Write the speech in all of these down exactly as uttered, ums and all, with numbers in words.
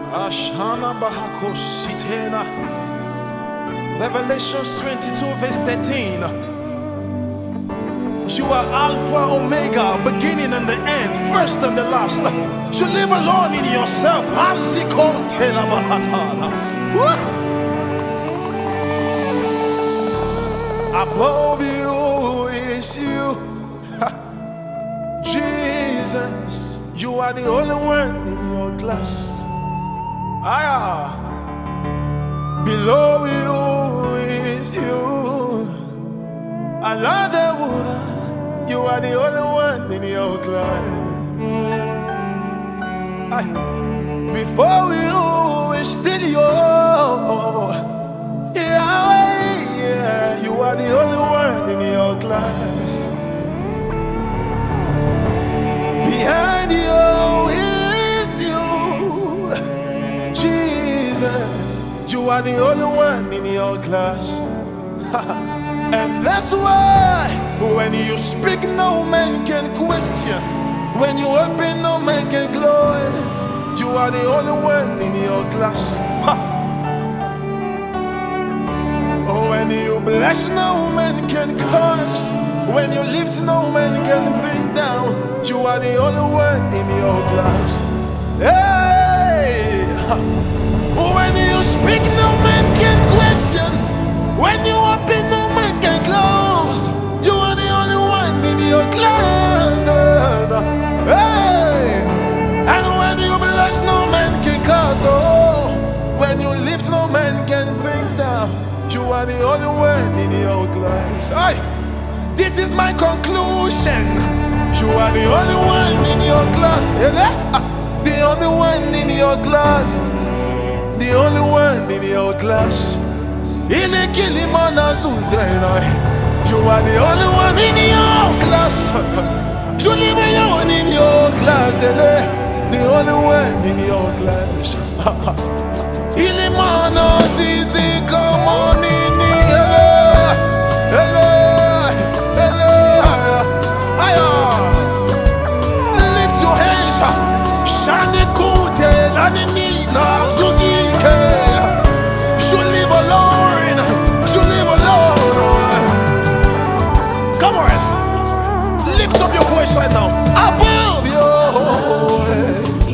Ashana Bahako Sitena. Revelations twenty-two, verse thirteen. You are Alpha Omega, beginning and the end, first and the last. You live alone in yourself. Hasiko Tela Bahatana. Above you is you, Jesus. You are the only one in your class. Ah, below you is you. Another one. You are the only one in your class. Ah, before you is still you. Yeah, you are the only one in your class. Behind you is you, Jesus. You are the only one in your class. And that's why when you speak, no man can question. When you open, no man can close. You are the only one in your class. When you bless, no man can curse. When you lift, no man can bring down. You are the only one in your class. Hey! When you speak, no man can question. When you open, no man can close. You are the only one in your class. Hey! And when you bless, no man can curse. Oh, when you lift, no man can bring down. You are the only one in your class. Aye. This is my conclusion. You are the only one in your class. The only one in your class. The only one in your class. You are the only one in your class. You live alone in your class. The only one in your class. Ilimana zizi come on in here. Lift your hands. Shani kute lanini na zuzike. You live alone. You live alone. Come on. Lift up your voice right now. Above you.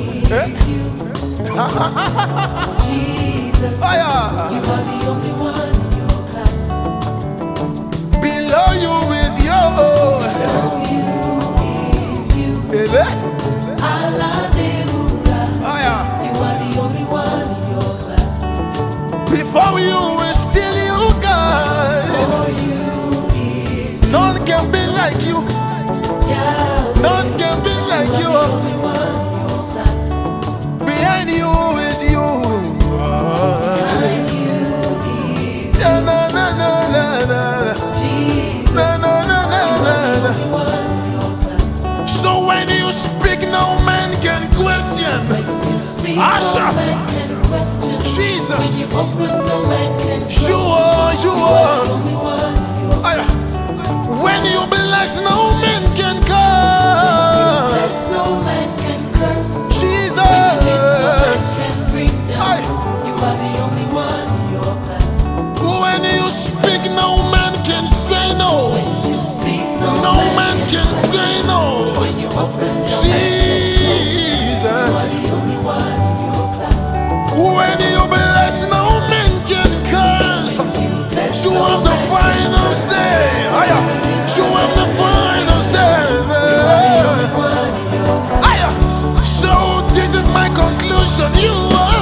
Jesus, oh, yeah. You are the only one in your class. Below you is you. Below you is you. Allah Debuda. Oh, yeah. You are the only one in your class. Before you is still you, God. Before you is you. None can be like you. Yeah. None can be like you. You are the only one in your class. Behind you is you. Behind you is you. No, no, no, no, no, no. Jesus. No, no, no, no, no, no. You are the only one in your class. So when you speak, no man can question. When you speak, Asha. no man can question. Jesus. When you open, no man can close. You are, you You are are. the only one in your class. When you bless, no man can Bless, curse. no man can curse. Jesus. When you lift, no man can bring down. Aye. You are the only one in your class. When you speak, no man can say no. When you speak, no, No man can say no. When you open, no Jesus. man can close. You are the only one in your class. When you bless, no man can curse. You bless, You no have the man final can say. Aya. You have the final say. one in your class. Aya. So this is my conclusion. You are.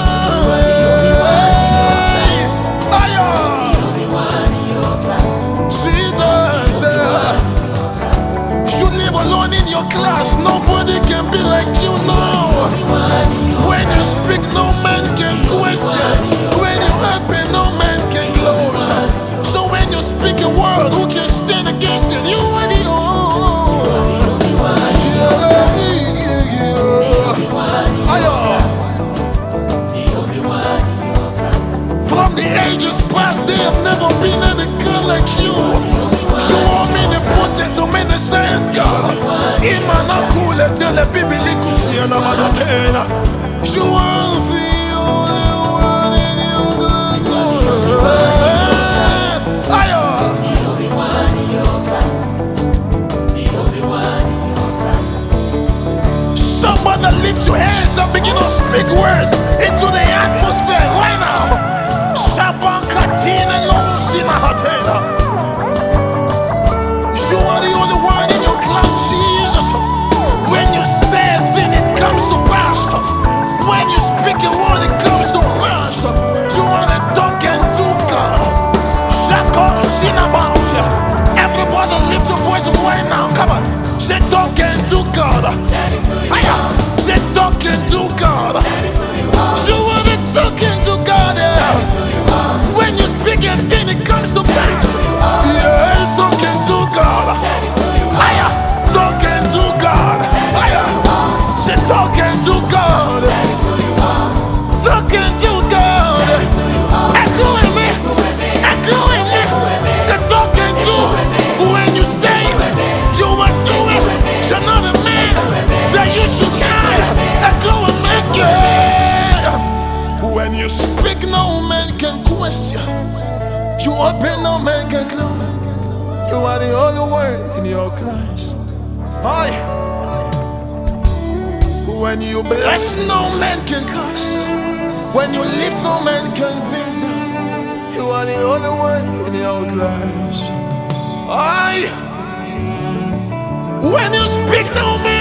Aya. Only one in your class. Jesus. You live alone in your class. Nobody can be like you now. Only one in your When you speak, no man can question. When you open, no man can close. So when you speak a word, who can stand against it? You are the only one. From the ages past, they have never been any God like you. You are omnipotent, omniscience, God. Imana kule tele bibili kusiana manatena. You are the Ayo. The only one in your class. The only one in your class. Somebody lift your hands and begin to speak words into the atmosphere right now. Shaban Katina no Sina Hatena. You are the only one in your class, Jesus. When you say a thing, it comes to pass. When you speak a word, it comes to pass. You are the talk and do God. Shakon Sina Bounce. Everybody lift your voice right now. Come on. Say talk and do God. That is who you are. Say talk and do God. That is who you are. You are the talking to God. That is who you are. When you speak a thing, it comes to pass. Yeah, talking to God. That is who you are. Aya, talking to God. Aya, say talking to God. That is who you are. Talking to God. That is who you are. Echoing me, echoing me. The talking to when you say you are doing. You're not a man that you should lie. Echoing me, yeah. When you speak, no man can question. You open, no man can close. You are the only word in your class. Aye. When you bless, no man can curse. When you lift, no man can bring down. You are the only word in your class. Aye. When you speak, no man